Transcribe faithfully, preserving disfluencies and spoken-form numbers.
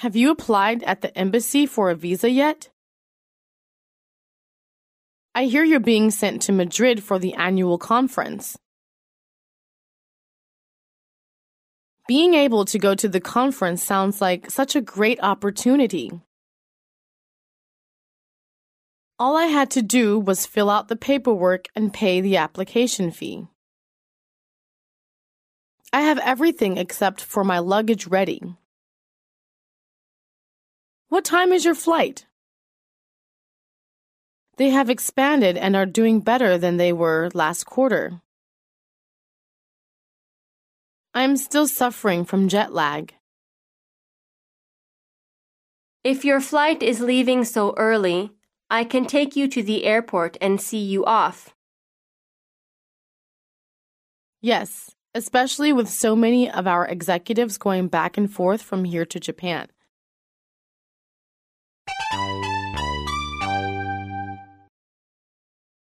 Have you applied at the embassy for a visa yet? I hear you're being sent to Madrid for the annual conference. Being able to go to the conference sounds like such a great opportunity. All I had to do was fill out the paperwork and pay the application fee. I have everything except for my luggage ready. What time is your flight? They have expanded and are doing better than they were last quarter. I am still suffering from jet lag. If your flight is leaving so early, I can take you to the airport and see you off. Yes, especially with so many of our executives going back and forth from here to Japan.